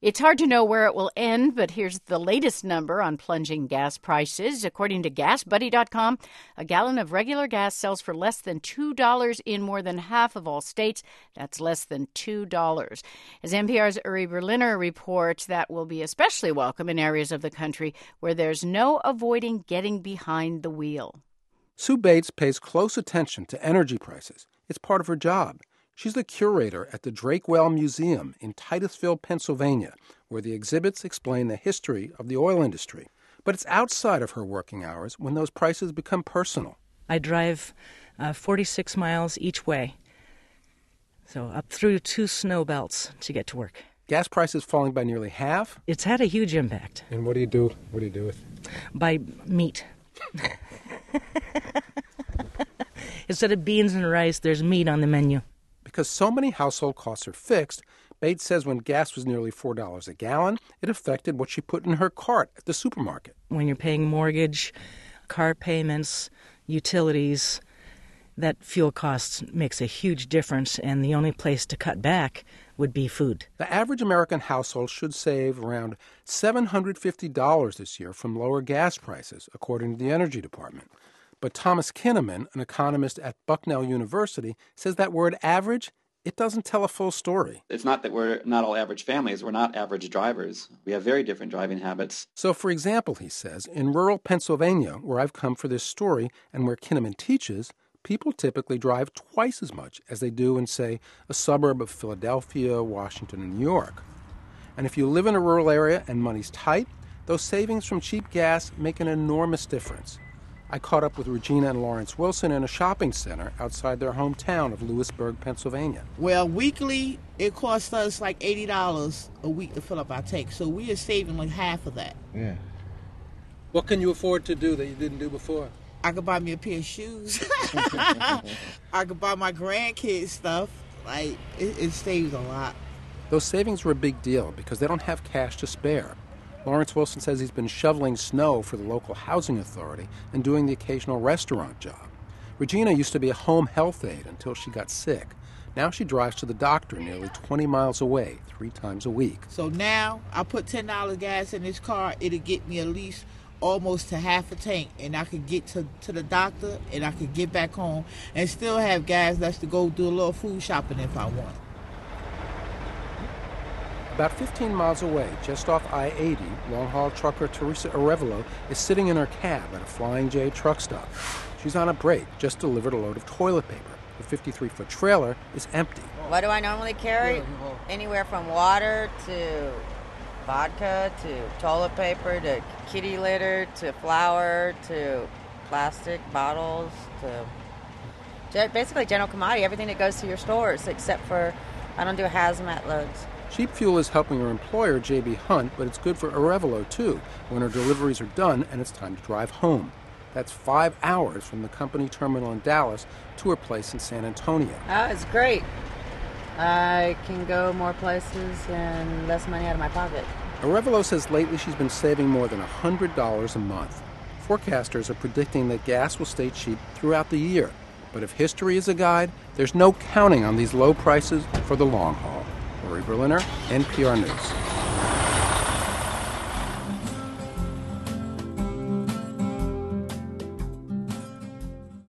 It's hard to know where it will end, but here's the latest number on plunging gas prices. According to GasBuddy.com, a gallon of regular gas sells for less than $2 in more than half of all states. That's less than $2. As NPR's Uri Berliner reports, that will be especially welcome in areas of the country where there's no avoiding getting behind the wheel. Sue Bates pays close attention to energy prices. It's part of her job. She's the curator at the Drake Well Museum in Titusville, Pennsylvania, where the exhibits explain the history of the oil industry. But it's outside of her working hours when those prices become personal. I drive 46 miles each way, so up through 2 snow belts to get to work. Gas prices falling by nearly half? It's had a huge impact. And what do you do? What do you do with it? Buy meat. Instead of beans and rice, there's meat on the menu. Because so many household costs are fixed, Bates says when gas was nearly $4 a gallon, it affected what she put in her cart at the supermarket. When you're paying mortgage, car payments, utilities, that fuel cost makes a huge difference, and the only place to cut back would be food. The average American household should save around $750 this year from lower gas prices, according to the Energy Department. But Thomas Kinnaman, an economist at Bucknell University, says that word average, it doesn't tell a full story. It's not that we're not all average families. We're not average drivers. We have very different driving habits. So, for example, he says, in rural Pennsylvania, where I've come for this story and where Kinnaman teaches, people typically drive twice as much as they do in, say, a suburb of Philadelphia, Washington, and New York. And if you live in a rural area and money's tight, those savings from cheap gas make an enormous difference. I caught up with Regina and Lawrence Wilson in a shopping center outside their hometown of Lewisburg, Pennsylvania. Well, weekly, it costs us like $80 a week to fill up our tank, so we are saving like half of that. Yeah. What can you afford to do that you didn't do before? I could buy me a pair of shoes. I could buy my grandkids stuff. Like, it saves a lot. Those savings were a big deal because they don't have cash to spare. Lawrence Wilson says he's been shoveling snow for the local housing authority and doing the occasional restaurant job. Regina used to be a home health aide until she got sick. Now she drives to the doctor nearly 20 miles away 3 times a week. So now I put $10 gas in this car. It'll get me at least almost to half a tank, and I could get to the doctor, and I could get back home and still have gas left to go do a little food shopping if I want. About 15 miles away, just off I-80, long-haul trucker Teresa Arevalo is sitting in her cab at a Flying J truck stop. She's on a break, just delivered a load of toilet paper. The 53-foot trailer is empty. What do I normally carry? Anywhere from water to vodka to toilet paper to kitty litter to flour to plastic bottles to basically general commodity, everything that goes to your stores, except for I don't do hazmat loads. Cheap fuel is helping her employer, J.B. Hunt, but it's good for Arevalo, too, when her deliveries are done and it's time to drive home. That's 5 hours from the company terminal in Dallas to her place in San Antonio. Oh, it's great. I can go more places and less money out of my pocket. Arevalo says lately she's been saving more than $100 a month. Forecasters are predicting that gas will stay cheap throughout the year. But if history is a guide, there's no counting on these low prices for the long haul. Uri Berliner, NPR News.